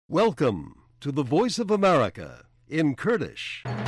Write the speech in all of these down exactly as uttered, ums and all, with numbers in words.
Welcome to the Voice of America in Kurdish.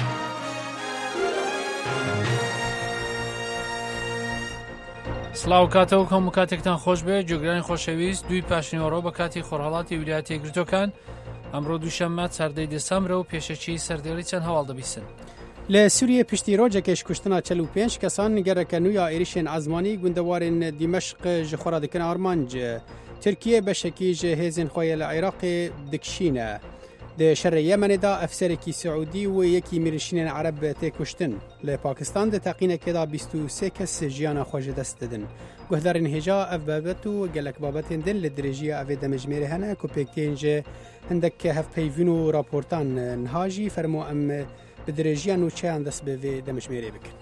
سڵاو کاتەوە کەم و کاتێکتان خۆش بێ جۆگرانی خۆشەویست دوی پاشنیوەڕۆ بە کاتی خۆرهەڵاتی ویلایەتە یەکگرتووەکان ئەمڕۆ دووشەممە چاردەی دەسەمبرە و پێشەچی سەردێڕی چەند هەواڵ دەبیستن. لە سووریە پشتی ڕۆژێکێش کوشتنا چل و پێنج کەسان گەرەکە نویا عێریشên ئازمانی گوندەوارên دیمەشق ji xwe re dikin armanc. Tirkiye beşekî ji hêzên xwe yê li Iraqê dikişîne. Di şerê Yemenê da efserekî Siûdî û yekî mirîşînên Ereb tê kuştin. Li Pakistan di teqînekê da bîst û sê kes jiyana xwe ji dest didin. Guhdarên hêja ev babet û gelek babetên din li dirêjiya evê demejmêrê hene ku pêkteyên ji hindek hevpeyvîn û raportan niha jî fermo em bi dirêjiya nûçeyan dest bi vê demejmêrê bikin.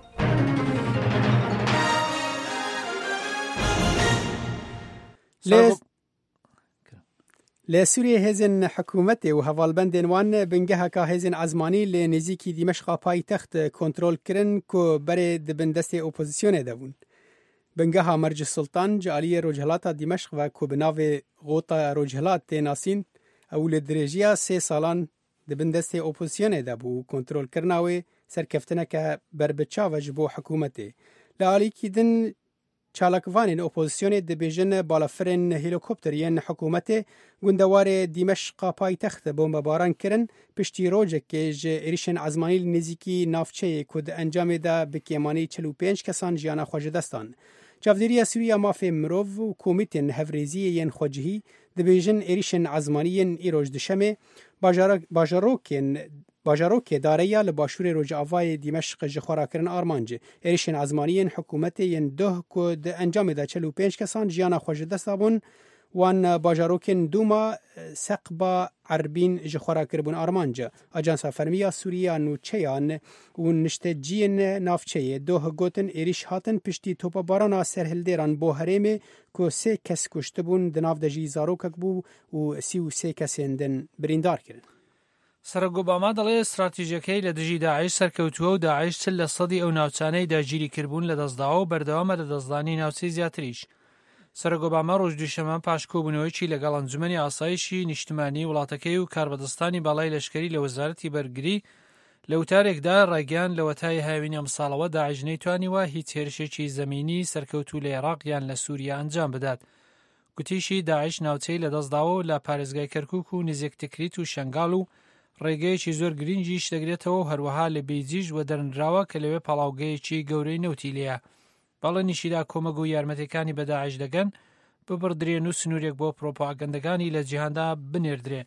Li Sûriyê hêzên hikûmetê û hevalbendên wan bingeheka hêzên ezmanî li nêzîkî Dîmeşqa paytext kontrol kirin ku berê dibin destê opozîsyonê de bûn. Bingeha Merc Sultan ji aliyê Rojhilata Dîmeşq ve ku bi navê Gota Rojhilat tê nasîn ew li dirêjiya sê salan dibin destê opozîsyonê de bû kontrolkirina wê serkeftineke berbiçav e ji bo hikûmetê. Li alîkî din çalakvanên opozîsyonê dibêjin balafirên helîkopteriyên hikûmetê gundewarê Dîmeşqa paytext bombebaran kirin piştî rojekê ji êrişên ezmanî li nêzîkî navçeyê ku di encamê de bi kêmanî çil û pênc kesan jiyana xwe ji destan. Çavdêriya Sûriya Mafê Mirov û komîtên hevrêziyê yên xwecihî dibêjin êrişên ezmanî yên îroj di şemê bajarokên Bajarokê dareya li başûrê Rojavayê Dîmeşq ji xwe ra kirin armanc. Êrişên ezmanî yên hikûmetê yên duh ku di encamê de çil û pênc kesan jiyana xwe ji dest dabûn wan bajarokên Dûma Seqba Erbîn ji xwe ra kiribûn armanc. Ajansa Fermiya Sûriya Nûçeyan û nişteciyên navçeyê duh gotin êrîş hatin piştî topabarana serhildêran bo herêmê ku sê kes kuştibûn di nav de jî zarokek bû û sî û sê kesên din birîndar kirin. سەرۆک ئۆباما دەڵێ استراتیژیەکەی لە دژی داعش سەرکەوتووە و داعش چل لە سەدی ئەو ناوچانەی داگیری کردبوون لە دەستداوە و بەردەوامە لە دەستدانی ناوچەی زیاتریش. سەرۆک ئۆباما ڕۆژ دووشەممە پاش کۆبوونەوەیکی لەگەڵ ئەنجومەنی ئاسایشی نیشتیمانی وڵاتەکەی و کاربەدەستانی باڵای لەشکری لە وەزارەتی بەرگری لە وتارێکدا ڕایگەیاند لە وەتای هاوینە ئەمساڵەوە داعش نەیتوانیوە هیچ هێرشێکی زەمینی سەرکەوتوو لە عێراق یان لە سووریا ئەنجام بدات. گوتیشی داعش ناوچەی لە دەستداوە و لە پارێزگای کەرکووک و نزیکتکریت و شەنگاڵ و ڕێگەیەکی زۆر گرنگیش دەگرێتەوە و هەروەها لە بێیجیش وە دەرنراوە کە لەوێ پەڵاوگەیەکی گەورەی نەوتی لێیە. بەڵێنیشیدا کۆمەگ و یارمەتەکانی بە داعش دەگەن ببڕدرێن و سنوورێک بۆ پرۆپاگەندەکانی لە جیهاندا بنێردرێ.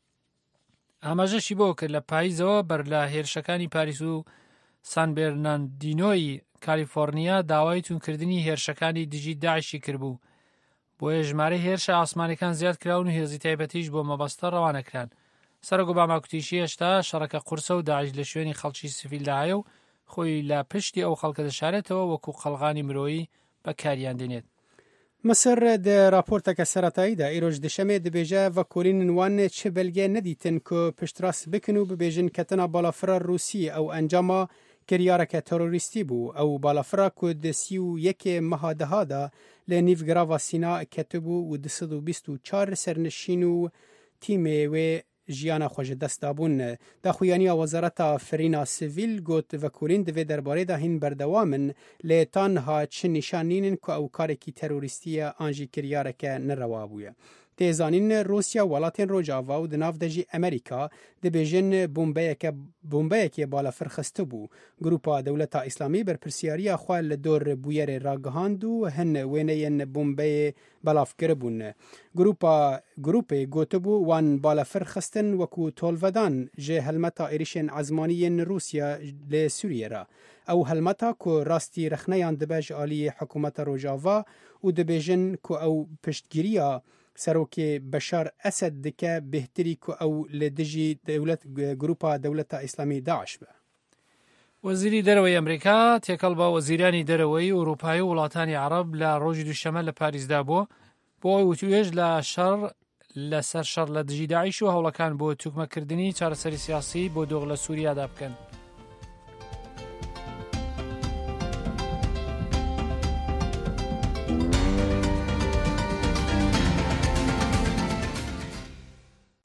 ئاماژەشی بۆ کرد لە پاییزەوە بەر لە هێرشەکانی پاریس و سان بێرناردینۆی کالیفۆرنیا داوای تونکردنی هێرشەکانی دژی داعشی کردبوو. بۆیە ژمارە هێرشە ئاسمانەکان زیاد کراون و هێزی تایبەتیش بۆ مەبەستە ڕەوانەکران. سەرۆک ئۆباما کوتیشی هێشتا شەڕەکە قورسە و داعش لە شوێنی خەڵکی سڤیلدایە و خۆی لە پشتی ئەو خەڵکە دەشارێتەوە وەکو قەڵغانی مرۆیی بەکاریان دێنێت. Misir di raporteke seretayî de îroj dişemê dibêje vekorînên wan çi belge nedîtin ku piştrast bikin û bibêjin ketina balafira Rûsî ew encama kiryareke terorîstî bû. Ew balafira ku di sî û yekê meha deha da li nîvgirava Sîna ketibû û di sed û bîst û çar sernişîn û tîmê wê jiyana xwe ji dest dabûn. Daxuyaniya Wezareta Ferîna Sivîl got vekorîn divê derbarê de hîn berdewamin lê tanha çi nîşanînin ku ew karekî terorîstî ye an jî kiryareke nerewa bûye. Têzanîn Rûsya welatên Rojava û di nav de jî Amerîka dibêjin bombeyekê balafir xistibû. Grupa Dewleta Îslamî berpirsiyariya xwe li dor bûyerê ragihand û hin wêneyên bombeyê belav kiribûn. Grupa Grupê gotibû wan balafir xistin wekû tolvedan ji helmeta êrişên ezmanî yên Rûsya lê Sûriyê re. Ew helmeta ku rastî rexneyan dibe ji aliyê hikûmeta Rojava û dibêjin ku ew piştgiriya Serokê Beşar Esed dike bêhtirî ku ew li dijî dewlet Grupa Dewleta Îslamî Daeş be. وەزیری دەرەوەی ئەمریکا تێکەڵ بە وەزیرانی دەرەوەی ئەوروپای و وڵاتانی عەرەب لە ڕۆژی دووشەمە لە پاریسدا بووە بۆ ئەوی وتوێژ لە شەڕ لەسەر شەڕ لە دژی داعش و هەوڵەکان بۆ توکمەکردنی چارەسەری سیاسی بۆ دۆغ لە سووریادا بکەن.